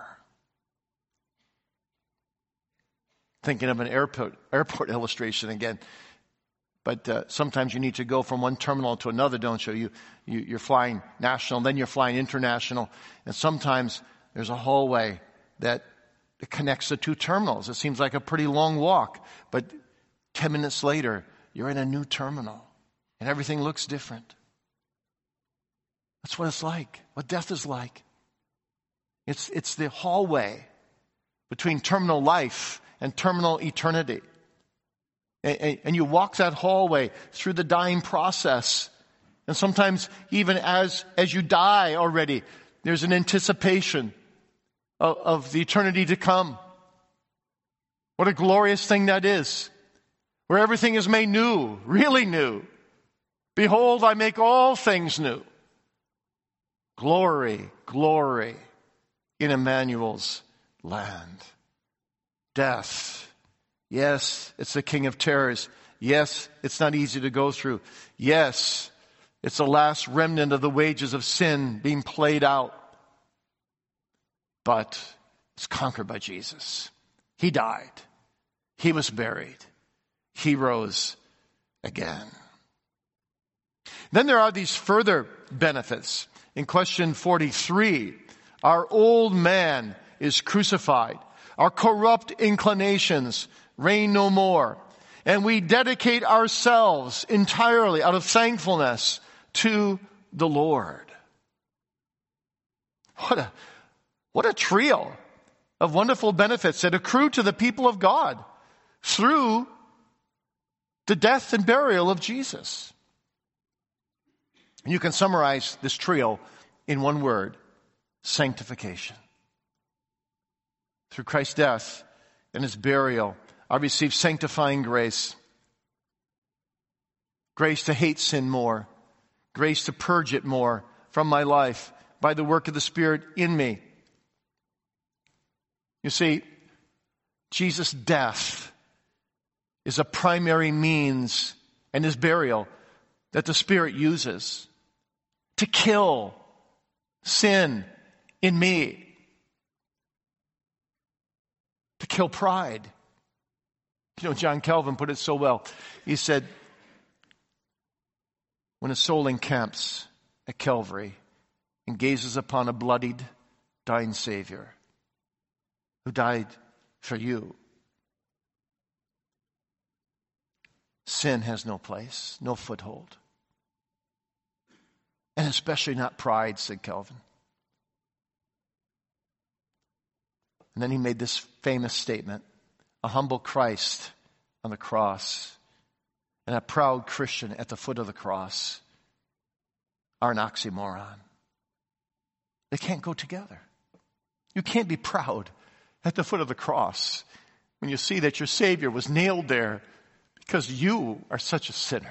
Thinking of an airport illustration again. But sometimes you need to go from one terminal to another, don't you? You're flying national, then you're flying international. And sometimes there's a hallway that connects the two terminals. It seems like a pretty long walk. But 10 minutes later, you're in a new terminal. And everything looks different. That's what it's like. What death is like. It's the hallway between terminal life and terminal eternity. And you walk that hallway through the dying process. And sometimes even as you die already, there's an anticipation of the eternity to come. What a glorious thing that is. Where everything is made new, really new. Behold, I make all things new. Glory, glory in Emmanuel's land. Death. Yes, it's the king of terrors. Yes, it's not easy to go through. Yes, it's the last remnant of the wages of sin being played out. But it's conquered by Jesus. He died. He was buried. He rose again. Then there are these further benefits. In question 43, our old man is crucified. Our corrupt inclinations reign no more. And we dedicate ourselves entirely out of thankfulness to the Lord. What a trio of wonderful benefits that accrue to the people of God through the death and burial of Jesus. And you can summarize this trio in one word: sanctification. Through Christ's death and his burial, I received sanctifying grace. Grace to hate sin more. Grace to purge it more from my life by the work of the Spirit in me. You see, Jesus' death is a primary means, and his burial, that the Spirit uses to kill sin in me. To kill pride. You know, John Calvin put it so well. He said, when a soul encamps at Calvary and gazes upon a bloodied, dying Savior who died for you, sin has no place, no foothold. And especially not pride, said Calvin. And then he made this famous statement: a humble Christ on the cross and a proud Christian at the foot of the cross are an oxymoron. They can't go together. You can't be proud at the foot of the cross when you see that your Savior was nailed there because you are such a sinner.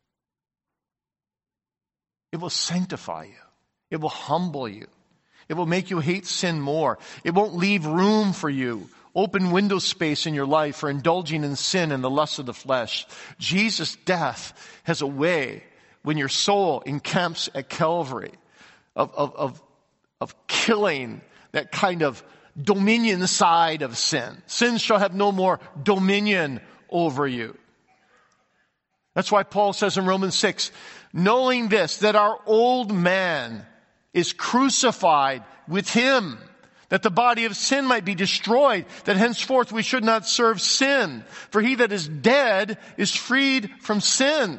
It will sanctify you. It will humble you. It will make you hate sin more. It won't leave room for you open window space in your life for indulging in sin and the lust of the flesh. Jesus' death has a way, when your soul encamps at Calvary, of killing that kind of dominion side of sin. Sin shall have no more dominion over you. That's why Paul says in Romans 6, knowing this, that our old man is crucified with him, that the body of sin might be destroyed, that henceforth we should not serve sin. For he that is dead is freed from sin.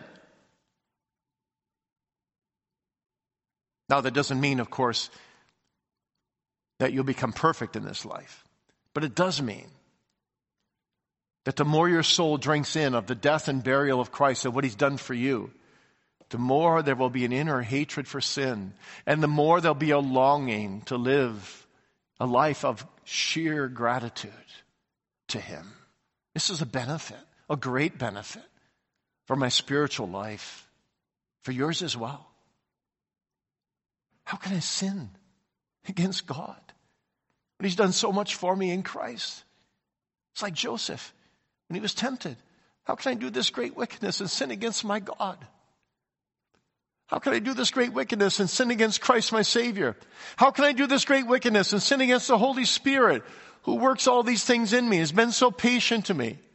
Now that doesn't mean, of course, that you'll become perfect in this life. But it does mean that the more your soul drinks in of the death and burial of Christ and what he's done for you, the more there will be an inner hatred for sin, and the more there'll be a longing to live a life of sheer gratitude to him. This is a benefit, a great benefit for my spiritual life, for yours as well. How can I sin against God when he's done so much for me in Christ? It's like Joseph when he was tempted. How can I do this great wickedness and sin against my God? How can I do this great wickedness and sin against Christ my Savior? How can I do this great wickedness and sin against the Holy Spirit who works all these things in me, has been so patient to me?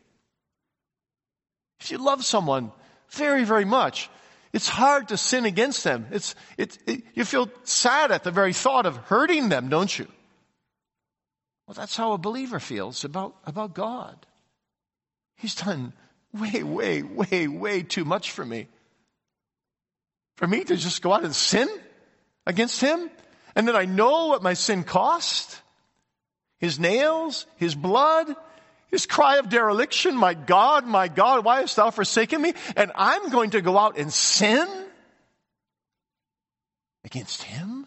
If you love someone very, very much, it's hard to sin against them. You feel sad at the very thought of hurting them, don't you? Well, that's how a believer feels about God. He's done way, way, way, way too much for me. For me to just go out and sin against him? And then I know what my sin cost? His nails, his blood, his cry of dereliction, my God, why hast thou forsaken me? And I'm going to go out and sin against him?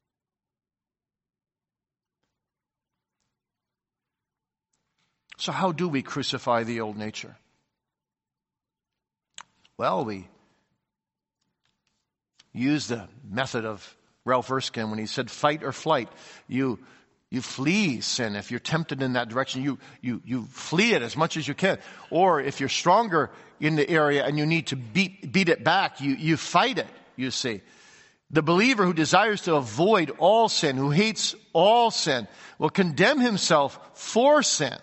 So how do we crucify the old nature? Well, we use the method of Ralph Erskine when he said fight or flight. You flee sin. If you're tempted in that direction, you flee it as much as you can. Or if you're stronger in the area and you need to beat it back, you fight it, you see. The believer who desires to avoid all sin, who hates all sin, will condemn himself for sin,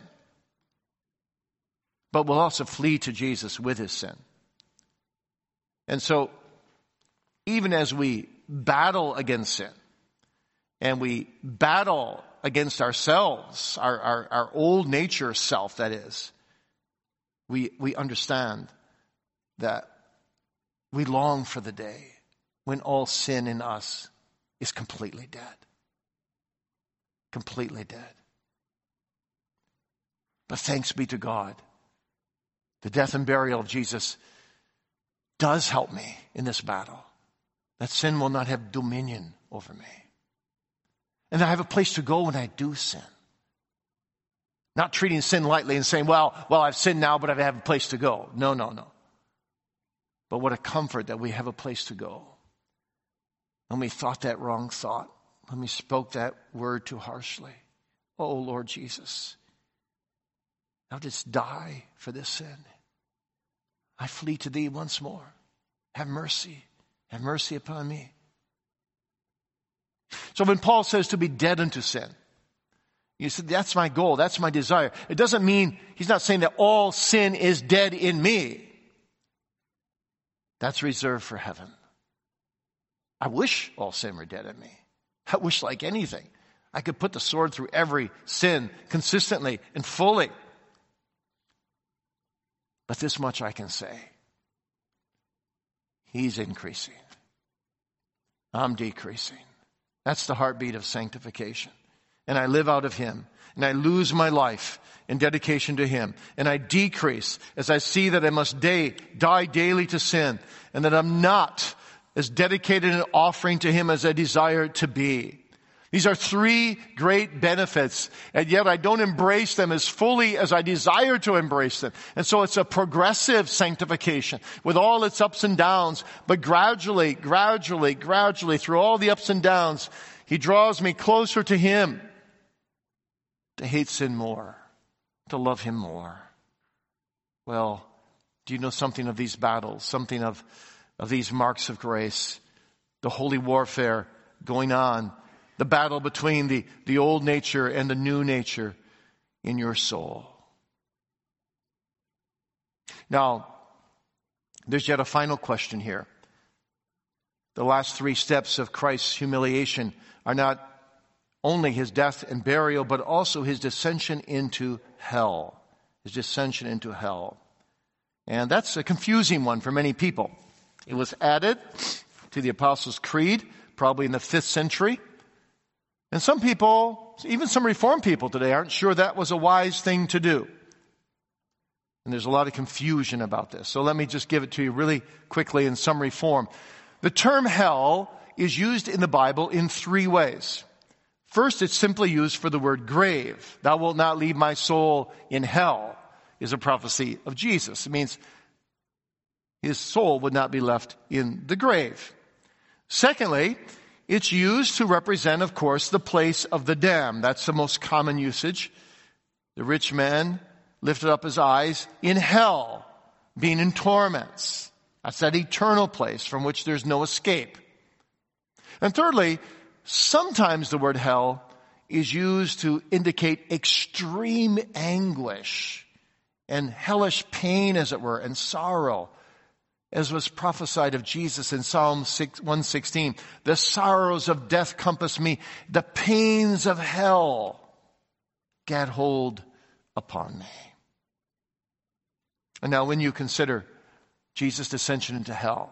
but will also flee to Jesus with his sin. And so, even as we battle against sin, and we battle against ourselves, our old nature self, that is, we understand that we long for the day when all sin in us is completely dead. Completely dead. But thanks be to God, the death and burial of Jesus does help me in this battle. That sin will not have dominion over me. And I have a place to go when I do sin. Not treating sin lightly and saying, well, I've sinned now, but I have a place to go. No. But what a comfort that we have a place to go. When we thought that wrong thought, when we spoke that word too harshly. Oh, Lord Jesus, thou didst die for this sin. I flee to thee once more. Have mercy. Have mercy upon me. So when Paul says to be dead unto sin, you said, that's my goal, that's my desire. It doesn't mean, he's not saying that all sin is dead in me. That's reserved for heaven. I wish all sin were dead in me. I wish, like anything, I could put the sword through every sin consistently and fully. But this much I can say. He's increasing. I'm decreasing. That's the heartbeat of sanctification. And I live out of him. And I lose my life in dedication to him. And I decrease as I see that I must die daily to sin. And that I'm not as dedicated an offering to him as I desire to be. These are three great benefits, and yet I don't embrace them as fully as I desire to embrace them. And so it's a progressive sanctification with all its ups and downs, but gradually, through all the ups and downs, he draws me closer to him to hate sin more to love him more. Well, do you know something of these battles, something of these marks of grace, the holy warfare going on, the battle between the old nature and the new nature in your soul? Now, there's yet a final question here. The last three steps of Christ's humiliation are not only his death and burial, but also his descension into hell. His descension into hell. And that's a confusing one for many people. It was added to the Apostles' Creed, probably in the 5th century. And some people, even some Reformed people today, aren't sure that was a wise thing to do. And there's a lot of confusion about this. So let me just give it to you really quickly in summary form. The term hell is used in the Bible in 3 ways. First, it's simply used for the word grave. Thou wilt not leave my soul in hell is a prophecy of Jesus. It means his soul would not be left in the grave. Secondly, it's used to represent, of course, the place of the damned. That's the most common usage. The rich man lifted up his eyes in hell, being in torments. That's that eternal place from which there's no escape. And thirdly, sometimes the word hell is used to indicate extreme anguish and hellish pain, as it were, and sorrow, as was prophesied of Jesus in Psalm 116. The sorrows of death compass me. The pains of hell get hold upon me. And now when you consider Jesus' descension into hell,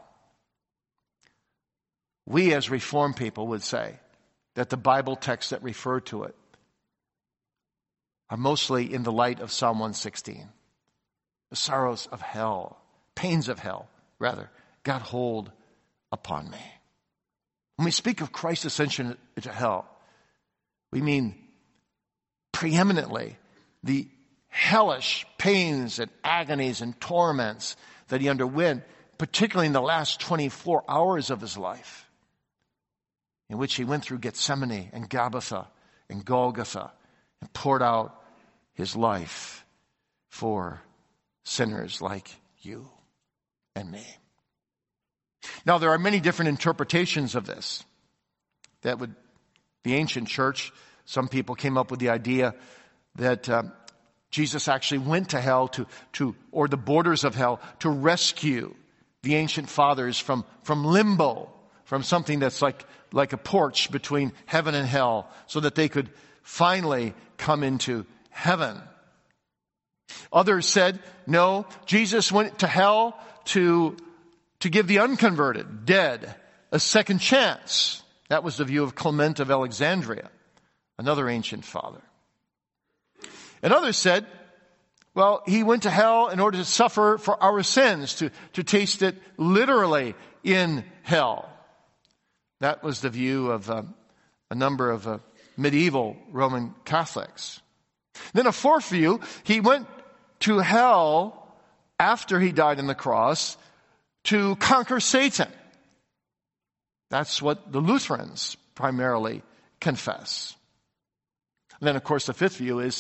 we as Reformed people would say that the Bible texts that refer to it are mostly in the light of Psalm 116. The sorrows of hell, pains of hell, rather, got hold upon me. When we speak of Christ's ascension into hell, we mean preeminently the hellish pains and agonies and torments that he underwent, particularly in the last 24 hours of his life, in which he went through Gethsemane and Gabbatha and Golgotha and poured out his life for sinners like you and me. Now, there are many different interpretations of this. The ancient church, some people came up with the idea that Jesus actually went to hell or the borders of hell to rescue the ancient fathers from limbo, from something that's like a porch between heaven and hell, so that they could finally come into heaven. Others said, no, Jesus went to hell to give the unconverted, dead, a second chance. That was the view of Clement of Alexandria, another ancient father. And others said, well, he went to hell in order to suffer for our sins, to taste it literally in hell. That was the view of a number of medieval Roman Catholics. Then a fourth view, he went to hell after he died on the cross to conquer Satan. That's what the Lutherans primarily confess. And then, of course, the fifth view is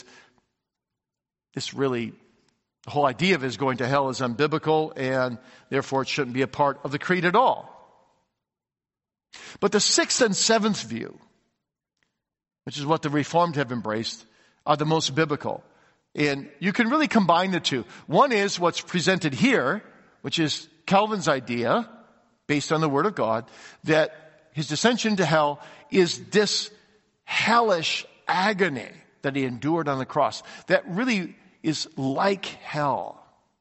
the whole idea of his going to hell is unbiblical, and therefore it shouldn't be a part of the creed at all. But the sixth and seventh view, which is what the Reformed have embraced, are the most biblical. And you can really combine the two. One is what's presented here, which is Calvin's idea, based on the Word of God, that his descension into hell is this hellish agony that he endured on the cross. That really is like hell.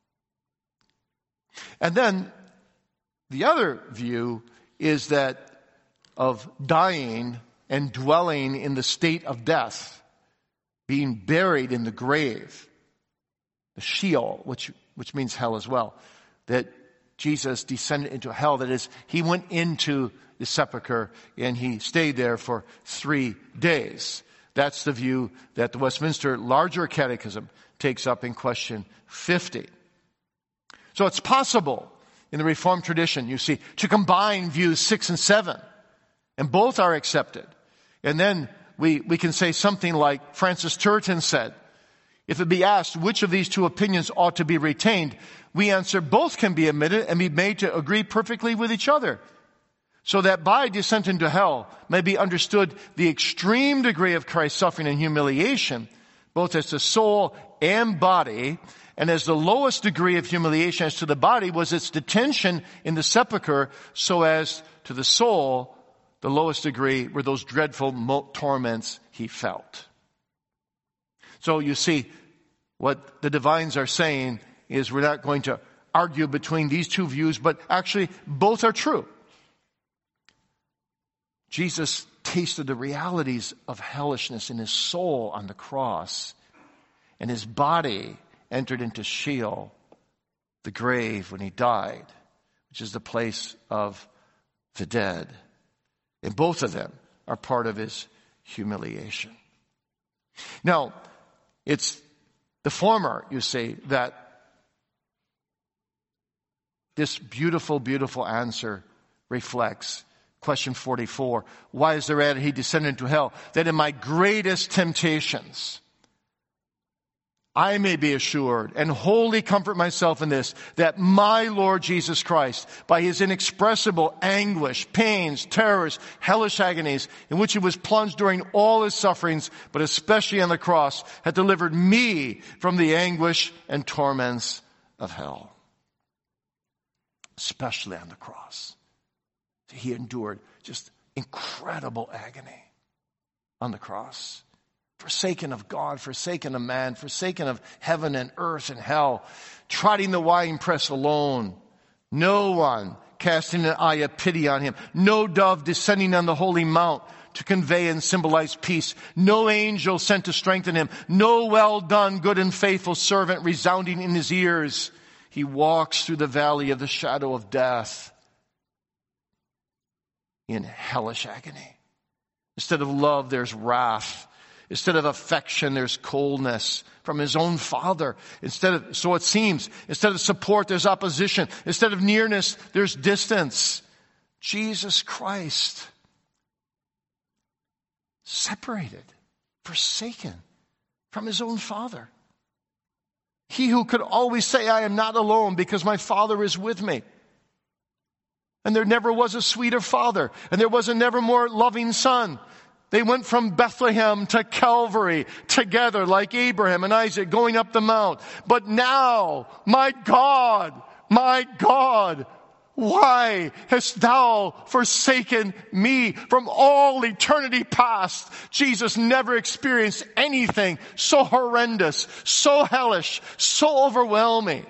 And then the other view is that of dying and dwelling in the state of death, being buried in the grave, the Sheol, which means hell as well, that Jesus descended into hell. That is, he went into the sepulcher and he stayed there for 3 days. That's the view that the Westminster Larger Catechism takes up in question 50. So it's possible in the Reformed tradition, you see, to combine views 6 and 7, and both are accepted. And then we can say something like Francis Turretin said, If it be asked which of these two opinions ought to be retained, we answer both can be admitted and be made to agree perfectly with each other, so that by descent into hell may be understood the extreme degree of Christ's suffering and humiliation, both as to soul and body, and as the lowest degree of humiliation as to the body was its detention in the sepulchre, so as to the soul, the lowest degree were those dreadful torments he felt. So you see, what the divines are saying is we're not going to argue between these two views, but actually both are true. Jesus tasted the realities of hellishness in his soul on the cross, and his body entered into Sheol, the grave, when he died, which is the place of the dead. And both of them are part of his humiliation. Now, it's the former, you see, that this beautiful, beautiful answer reflects. Question 44, why is there added he descended into hell? That in my greatest temptations, I may be assured and wholly comfort myself in this, that my Lord Jesus Christ, by his inexpressible anguish, pains, terrors, hellish agonies, in which he was plunged during all his sufferings, but especially on the cross, had delivered me from the anguish and torments of hell. Especially on the cross. He endured just incredible agony on the cross. Forsaken of God, forsaken of man, forsaken of heaven and earth and hell, trotting the winepress alone. No one casting an eye of pity on him. No dove descending on the holy mount to convey and symbolize peace. No angel sent to strengthen him. No well done, good and faithful servant resounding in his ears. He walks through the valley of the shadow of death in hellish agony. Instead of love, there's wrath. Instead of affection, there's coldness from his own Father. So it seems, instead of support, there's opposition. Instead of nearness, there's distance. Jesus Christ, separated, forsaken from his own Father. He who could always say, I am not alone because my Father is with me. And there never was a sweeter father. And there was a never more loving son. They went from Bethlehem to Calvary together like Abraham and Isaac going up the mount. But now, my God, why hast thou forsaken me? From all eternity past, Jesus never experienced anything so horrendous, so hellish, so overwhelming.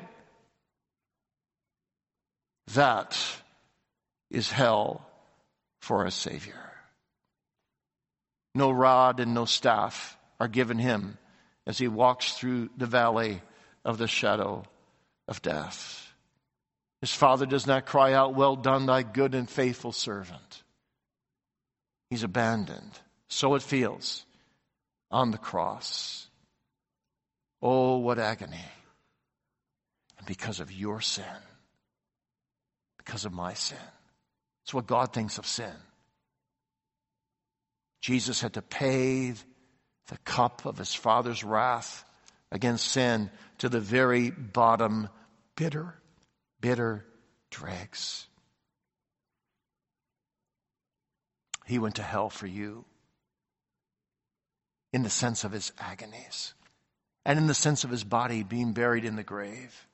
That is hell for a Savior. No rod and no staff are given him as he walks through the valley of the shadow of death. His Father does not cry out, well done, thy good and faithful servant. He's abandoned. So it feels on the cross. Oh, what agony. And because of your sin, because of my sin. It's what God thinks of sin. Jesus had to pay the cup of his Father's wrath against sin to the very bottom, bitter dregs. He went to hell for you in the sense of his agonies and in the sense of his body being buried in the grave.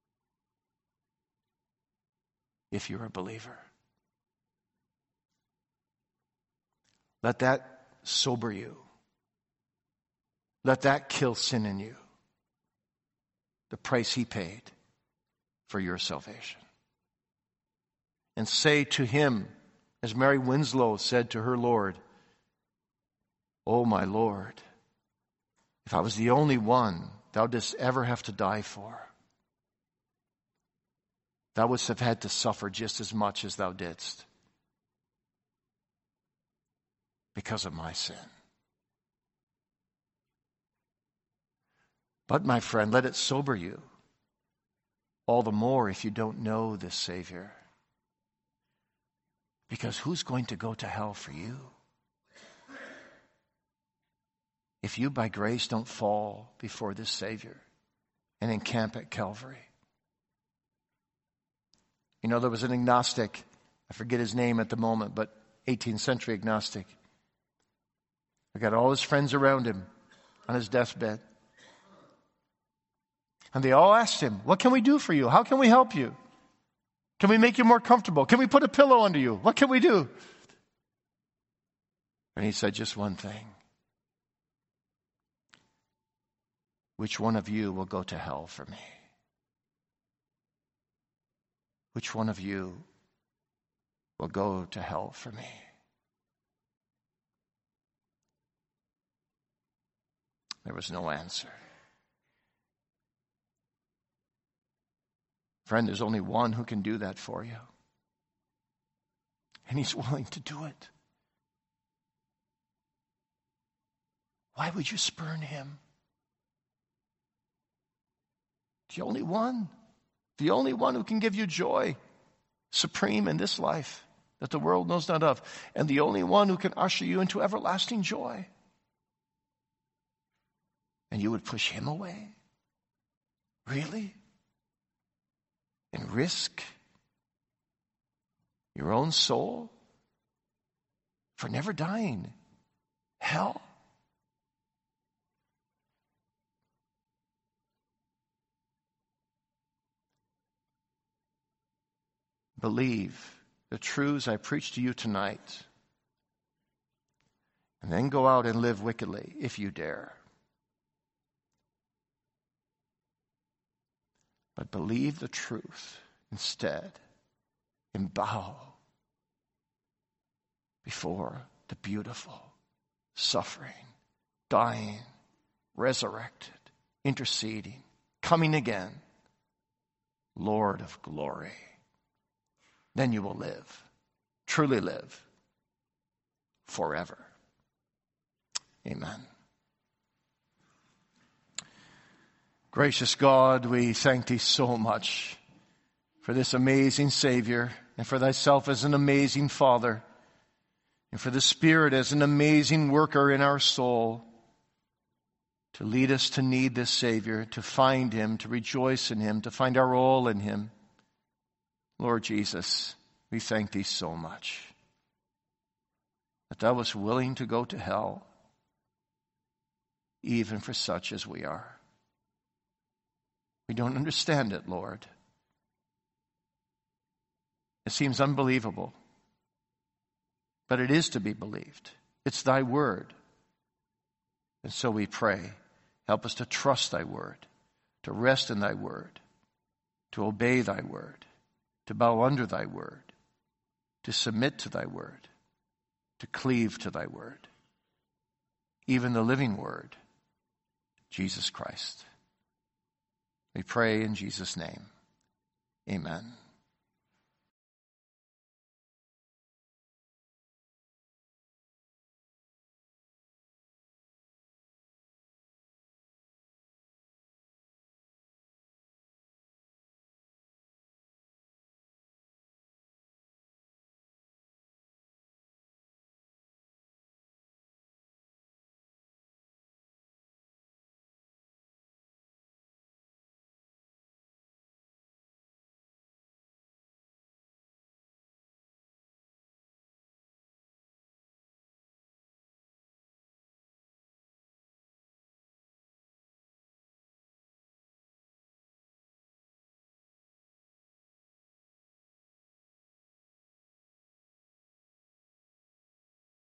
If you're a believer. Let that sober you. Let that kill sin in you. The price he paid for your salvation. And say to him, as Mary Winslow said to her Lord, oh my Lord, if I was the only one thou didst ever have to die for, thou wouldst have had to suffer just as much as thou didst. Because of my sin. But my friend, let it sober you. All the more if you don't know this Savior. Because who's going to go to hell for you? if you by grace don't fall before this Savior and encamp at Calvary. You know, there was an agnostic, I forget his name at the moment, but 18th century agnostic. He got all his friends around him on his deathbed. And they all asked him, what can we do for you? How can we help you? Can we make you more comfortable? Can we put a pillow under you? What can we do? And he said just one thing. Which one of you will go to hell for me? Which one of you will go to hell for me? There was no answer. Friend, there's only one who can do that for you. And he's willing to do it. Why would you spurn him? The only one who can give you joy, supreme in this life that the world knows not of, and the only one who can usher you into everlasting joy. And you would push him away? Really? And risk your own soul for never dying? Hell? Believe the truths I preach to you tonight, and then go out and live wickedly if you dare. But believe the truth instead and bow before the beautiful, suffering, dying, resurrected, interceding, coming again, Lord of glory. Then you will live, truly live, forever. Amen. Gracious God, we thank thee so much for this amazing Savior, and for thyself as an amazing Father, and for the Spirit as an amazing worker in our soul, to lead us to need this Savior, to find him, to rejoice in him, to find our all in him. Lord Jesus, we thank thee so much that thou wast willing to go to hell, even for such as we are. We don't understand it, Lord. It seems unbelievable, but it is to be believed. It's thy word. And so we pray, help us to trust thy word, to rest in thy word, to obey thy word, to bow under thy word, to submit to thy word, to cleave to thy word, even the living word, Jesus Christ. We pray in Jesus' name. Amen.